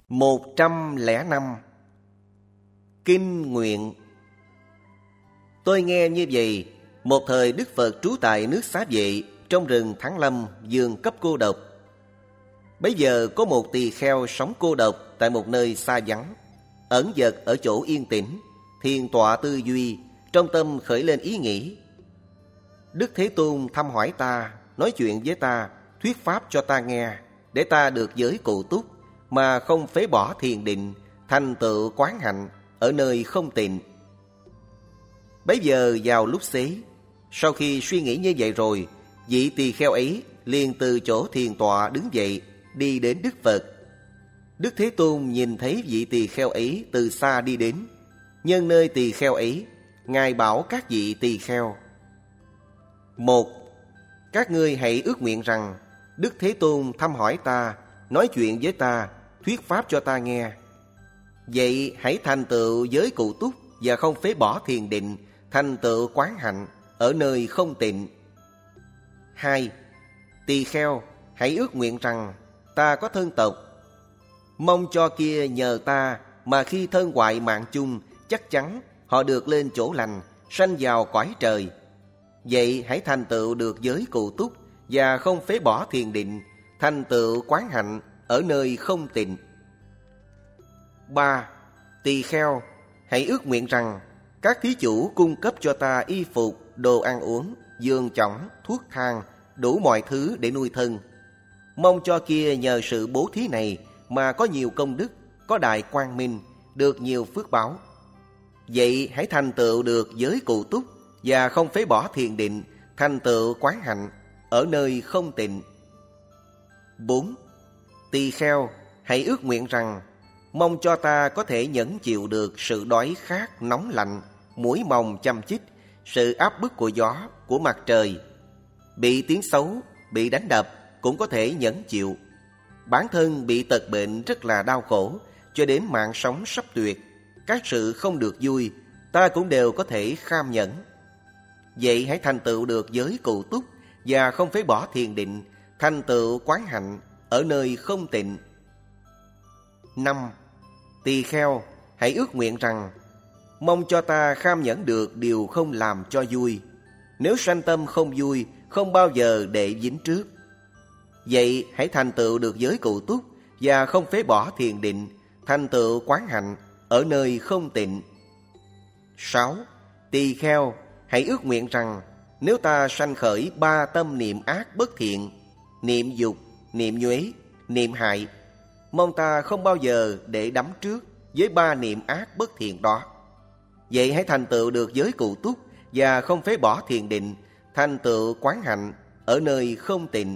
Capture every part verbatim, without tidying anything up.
Một trăm lẻ năm. Kinh nguyện. Tôi nghe như vậy, một thời Đức Phật trú tại nước Xá Vệ, trong rừng Thắng Lâm, vườn cấp cô độc. Bấy giờ có một tỳ kheo sống cô độc tại một nơi xa vắng, ẩn dật ở chỗ yên tĩnh, thiền tọa tư duy, trong tâm khởi lên ý nghĩ: Đức Thế Tôn thăm hỏi ta, nói chuyện với ta, thuyết pháp cho ta nghe, để ta được giới cụ túc, mà không phế bỏ thiền định, thành tựu quán hạnh ở nơi không tịnh. Bấy giờ vào lúc xế, sau khi suy nghĩ như vậy rồi, vị tỳ kheo ấy liền từ chỗ thiền tọa đứng dậy, đi đến Đức Phật. Đức Thế Tôn nhìn thấy vị tỳ kheo ấy từ xa đi đến, nhân nơi tỳ kheo ấy, Ngài bảo các vị tỳ kheo: Một, các ngươi hãy ước nguyện rằng Đức Thế Tôn thăm hỏi ta, nói chuyện với ta, thuyết pháp cho ta nghe. Vậy hãy thành tựu giới cụ túc và không phế bỏ thiền định, thành tựu quán hạnh ở nơi không tịnh. Hai, tỳ kheo hãy ước nguyện rằng ta có thân tộc, mong cho kia nhờ ta mà khi thân hoại mạng chung, chắc chắn họ được lên chỗ lành, sanh vào cõi trời. Vậy hãy thành tựu được giới cụ túc và không phế bỏ thiền định, thành tựu quán hạnh ở nơi không tịnh. Ba, tỳ kheo hãy ước nguyện rằng các thí chủ cung cấp cho ta y phục, đồ ăn uống, giường chõng, thuốc thang, đủ mọi thứ để nuôi thân. Mong cho kia nhờ sự bố thí này mà có nhiều công đức, có đại quang minh, được nhiều phước báo. Vậy hãy thành tựu được giới cụ túc và không phế bỏ thiền định, thành tựu quán hạnh ở nơi không tịnh. Bốn, tỳ kheo hãy ước nguyện rằng mong cho ta có thể nhẫn chịu được sự đói khát nóng lạnh, muỗi mồng chăm chích, sự áp bức của gió, của mặt trời. Bị tiếng xấu, bị đánh đập cũng có thể nhẫn chịu. Bản thân bị tật bệnh rất là đau khổ, cho đến mạng sống sắp tuyệt, các sự không được vui, ta cũng đều có thể kham nhẫn. Vậy hãy thành tựu được giới cụ túc và không phế bỏ thiền định, thành tựu quán hạnh ở nơi không tịnh. Năm, tỳ kheo hãy ước nguyện rằng mong cho ta kham nhẫn được điều không làm cho vui. Nếu sanh tâm không vui, không bao giờ để dính trước. Vậy hãy thành tựu được giới cụ túc và không phế bỏ thiền định, thành tựu quán hạnh ở nơi không tịnh. Sáu, tỳ kheo hãy ước nguyện rằng nếu ta sanh khởi ba tâm niệm ác bất thiện, niệm dục, niệm nhuế, niệm hại, mong ta không bao giờ để đắm trước với ba niệm ác bất thiện đó. Vậy hãy thành tựu được giới cụ túc và không phế bỏ thiền định, thành tựu quán hạnh ở nơi không tịnh.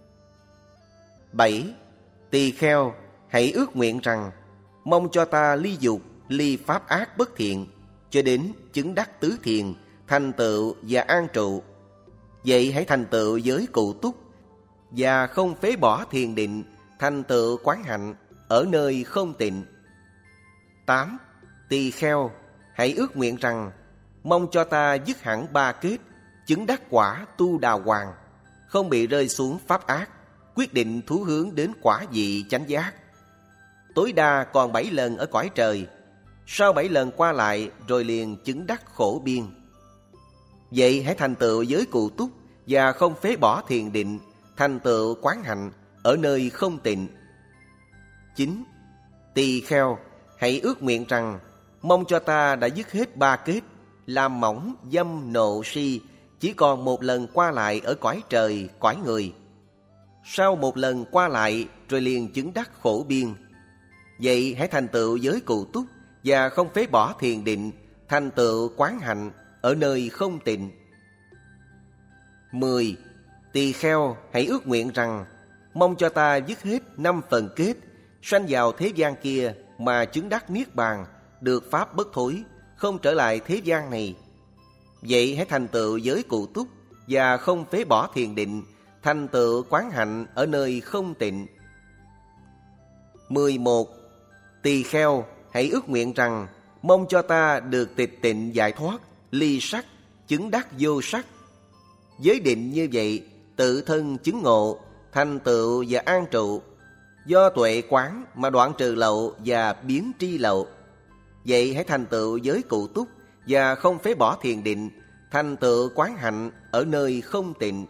Bảy, tỳ kheo hãy ước nguyện rằng mong cho ta ly dục, ly pháp ác bất thiện, cho đến chứng đắc tứ thiền, thành tựu và an trụ. Vậy hãy thành tựu giới cụ túc và không phế bỏ thiền định, thành tựu quán hạnh ở nơi không tịnh. Tám, tỳ kheo hãy ước nguyện rằng mong cho ta dứt hẳn ba kết, chứng đắc quả tu đà hoàng, không bị rơi xuống pháp ác, quyết định thú hướng đến quả vị chánh giác. Tối đa còn bảy lần ở cõi trời, sau bảy lần qua lại rồi liền chứng đắc khổ biên. Vậy hãy thành tựu giới cụ túc và không phế bỏ thiền định, thành tựu quán hạnh ở nơi không tịnh. Chín, tỳ kheo hãy ước nguyện rằng mong cho ta đã dứt hết ba kết, làm mỏng, dâm, nộ, si, chỉ còn một lần qua lại ở cõi trời, cõi người. Sau một lần qua lại rồi liền chứng đắc khổ biên. Vậy hãy thành tựu giới cụ túc và không phế bỏ thiền định, thành tựu quán hạnh ở nơi không tịnh. Mười, tỳ kheo hãy ước nguyện rằng mong cho ta dứt hết năm phần kết, sanh vào thế gian kia mà chứng đắc niết bàn, được pháp bất thối, không trở lại thế gian này. Vậy hãy thành tựu giới cụ túc và không phế bỏ thiền định, thành tựu quán hạnh ở nơi không tịnh. Mười một, tỳ kheo hãy ước nguyện rằng mong cho ta được tịch tịnh giải thoát, ly sắc, chứng đắc vô sắc. Giới định như vậy, tự thân chứng ngộ, thành tựu và an trụ. Do tuệ quán mà đoạn trừ lậu và biến tri lậu. Vậy hãy thành tựu giới cụ túc và không phế bỏ thiền định, thành tựu quán hạnh ở nơi không tịnh.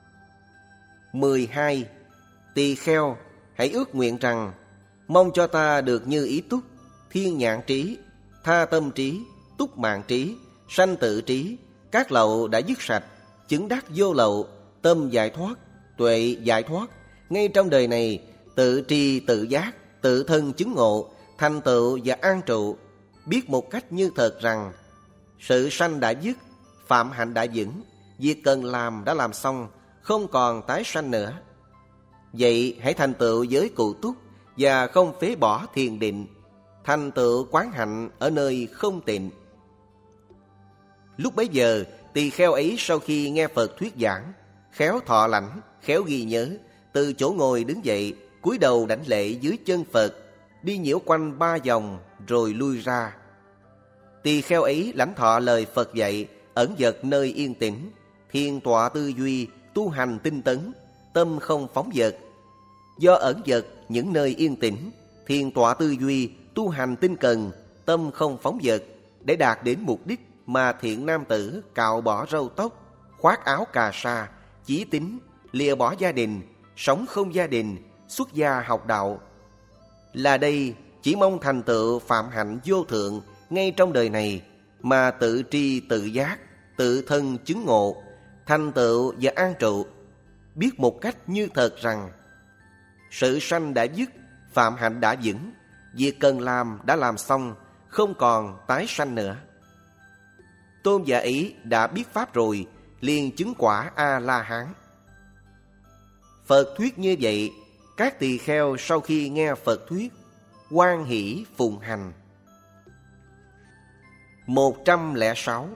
mười hai. Tỳ kheo, hãy ước nguyện rằng mong cho ta được như ý túc, thiên nhãn trí, tha tâm trí, túc mạng trí, sanh tự trí, các lậu đã dứt sạch, chứng đắc vô lậu, tâm giải thoát, tuệ giải thoát, ngay trong đời này tự tri tự giác, tự thân chứng ngộ, thành tựu và an trụ, biết một cách như thật rằng sự sanh đã dứt, phạm hạnh đã vững, việc cần làm đã làm xong, không còn tái sanh nữa. Vậy hãy thành tựu giới cụ túc và không phế bỏ thiền định, thành tựu quán hạnh ở nơi không tịnh. Lúc bấy giờ, tỳ kheo ấy sau khi nghe Phật thuyết giảng, khéo thọ lãnh, khéo ghi nhớ, từ chỗ ngồi đứng dậy, cúi đầu đảnh lễ dưới chân Phật, đi nhiễu quanh ba vòng rồi lui ra. Tỳ kheo ấy lãnh thọ lời Phật dạy, ẩn dật nơi yên tĩnh, thiền tọa tư duy, tu hành tinh tấn, tâm không phóng dật. Do ẩn dật những nơi yên tĩnh, thiền tọa tư duy, tu hành tinh cần, tâm không phóng dật, để đạt đến mục đích mà thiện nam tử cạo bỏ râu tóc, khoác áo cà sa, chí tín, lìa bỏ gia đình, sống không gia đình, xuất gia học đạo. Là đây chỉ mong thành tựu phạm hạnh vô thượng ngay trong đời này, mà tự tri tự giác, tự thân chứng ngộ, thành tựu và an trụ, biết một cách như thật rằng sự sanh đã dứt, phạm hạnh đã vững, việc cần làm đã làm xong, không còn tái sanh nữa. Tôn giả ấy đã biết pháp rồi, liền chứng quả A-la-hán. Phật thuyết như vậy, các tỳ kheo sau khi nghe Phật thuyết, hoan hỷ phụng hành. một trăm lẻ sáu.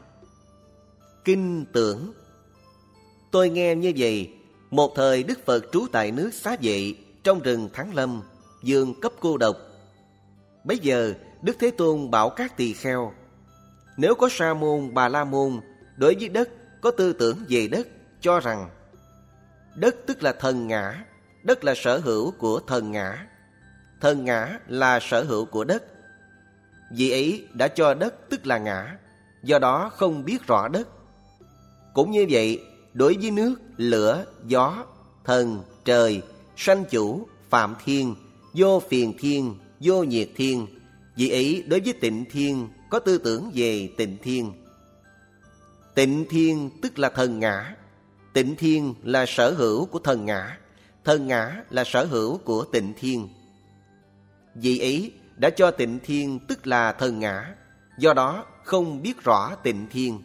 Kinh tưởng. Tôi nghe như vậy, một thời Đức Phật trú tại nước Xá Vệ, trong rừng Thắng Lâm, vườn cấp cô độc. Bấy giờ Đức Thế Tôn bảo các tỳ kheo: nếu có Sa môn Bà La môn đối với đất có tư tưởng về đất, cho rằng đất tức là thần ngã, đất là sở hữu của thần ngã, thần ngã là sở hữu của đất, vì ấy đã cho đất tức là ngã, do đó không biết rõ đất. Cũng như vậy, đối với nước, lửa, gió, thần, trời, sanh chủ, phạm thiên, vô phiền thiên, vô nhiệt thiên, vì ấy đối với tịnh thiên có tư tưởng về tịnh thiên. Tịnh thiên tức là thần ngã, tịnh thiên là sở hữu của thần ngã, thần ngã là sở hữu của tịnh thiên. Vì ấy đã cho tịnh thiên tức là thần ngã, do đó không biết rõ tịnh thiên.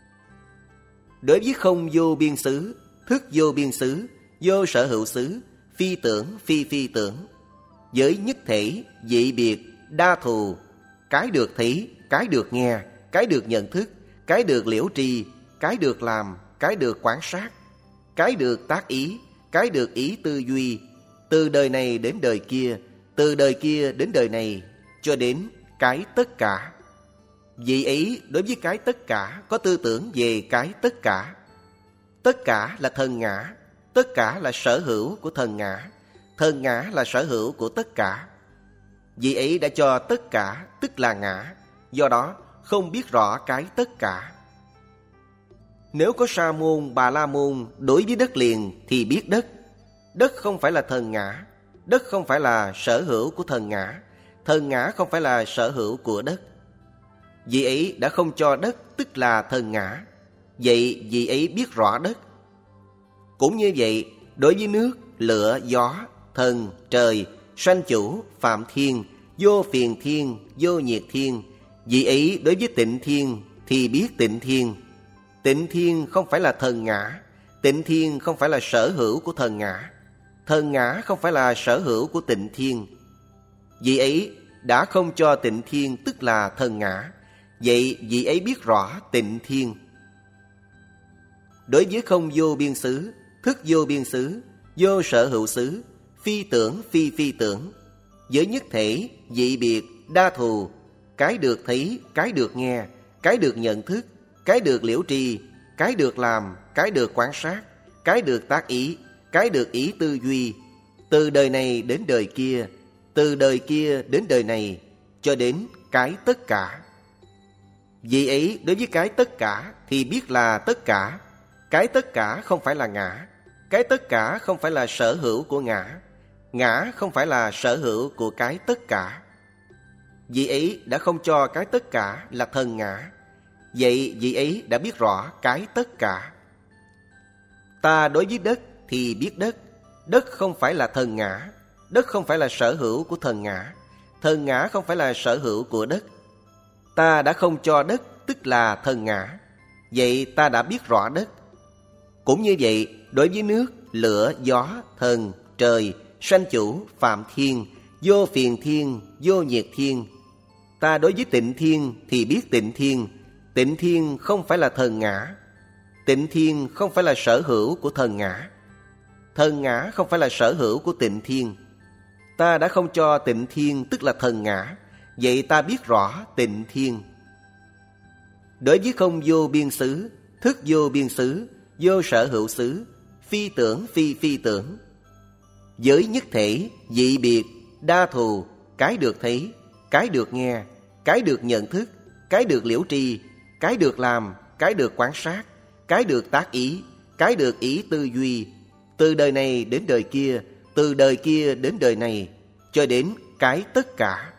Đối với không vô biên xứ, thức vô biên xứ, vô sở hữu xứ, phi tưởng phi phi tưởng, với nhất thể, dị biệt, đa thù, cái được thấy, cái được nghe, cái được nhận thức, cái được liễu tri, cái được làm, cái được quan sát, cái được tác ý, cái được ý tư duy, từ đời này đến đời kia, từ đời kia đến đời này, cho đến cái tất cả. Vì ấy đối với cái tất cả có tư tưởng về cái tất cả. Tất cả là thần ngã, tất cả là sở hữu của thần ngã, thần ngã là sở hữu của tất cả. Vì ấy đã cho tất cả tức là ngã, do đó không biết rõ cái tất cả. Nếu có Sa môn Bà La môn đối với đất liền thì biết đất. Đất không phải là thần ngã, đất không phải là sở hữu của thần ngã, thần ngã không phải là sở hữu của đất. Vì ấy đã không cho đất tức là thần ngã, vậy vì ấy biết rõ đất. Cũng như vậy, đối với nước, lửa, gió, thần, trời, sanh chủ, phạm thiên, vô phiền thiên, vô nhiệt thiên, vì ấy đối với tịnh thiên thì biết tịnh thiên. Tịnh thiên không phải là thần ngã, tịnh thiên không phải là sở hữu của thần ngã, thần ngã không phải là sở hữu của tịnh thiên. Vì ấy đã không cho tịnh thiên tức là thần ngã, vậy vì ấy biết rõ tịnh thiên. Đối với không vô biên xứ, thức vô biên xứ, vô sở hữu xứ, phi tưởng phi phi tưởng, với nhất thể, dị biệt, đa thù, cái được thấy, cái được nghe, cái được nhận thức, cái được liễu tri, cái được làm, cái được quan sát, cái được tác ý, cái được ý tư duy, từ đời này đến đời kia, từ đời kia đến đời này, cho đến cái tất cả. Vì ấy đối với cái tất cả thì biết là tất cả. Cái tất cả không phải là ngã. Cái tất cả không phải là sở hữu của ngã. Ngã không phải là sở hữu của cái tất cả. Vì ấy đã không cho cái tất cả là thân ngã. Vậy vị ấy đã biết rõ cái tất cả. Ta đối với đất thì biết đất. Đất không phải là thân ngã. Đất không phải là sở hữu của thân ngã. Thân ngã không phải là sở hữu của đất. Ta đã không cho đất tức là thân ngã. Vậy ta đã biết rõ đất. Cũng như vậy, đối với nước, lửa, gió, thần, trời, sanh chủ, phạm thiên, vô phiền thiên, vô nhiệt thiên. Ta đối với tịnh thiên thì biết tịnh thiên. Tịnh thiên không phải là thần ngã. Tịnh thiên không phải là sở hữu của thần ngã. Thần ngã không phải là sở hữu của tịnh thiên. Ta đã không cho tịnh thiên tức là thần ngã. Vậy ta biết rõ tịnh thiên. Đối với không vô biên xứ, thức vô biên xứ, vô sở hữu xứ, phi tưởng phi phi tưởng, giới nhất thể, dị biệt, đa thù, cái được thấy, cái được nghe, cái được nhận thức, cái được liễu tri, cái được làm, cái được quan sát, cái được tác ý, cái được ý tư duy, từ đời này đến đời kia, từ đời kia đến đời này, cho đến cái tất cả.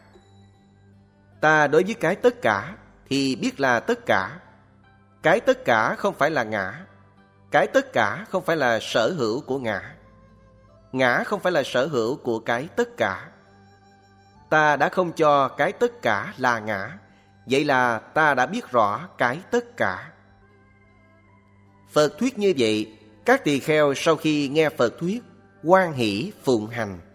Ta đối với cái tất cả thì biết là tất cả. Cái tất cả không phải là ngã. Cái tất cả không phải là sở hữu của ngã. Ngã không phải là sở hữu của cái tất cả. Ta đã không cho cái tất cả là ngã. Vậy là ta đã biết rõ cái tất cả. Phật thuyết như vậy, các tỳ kheo sau khi nghe Phật thuyết, hoan hỷ phụng hành.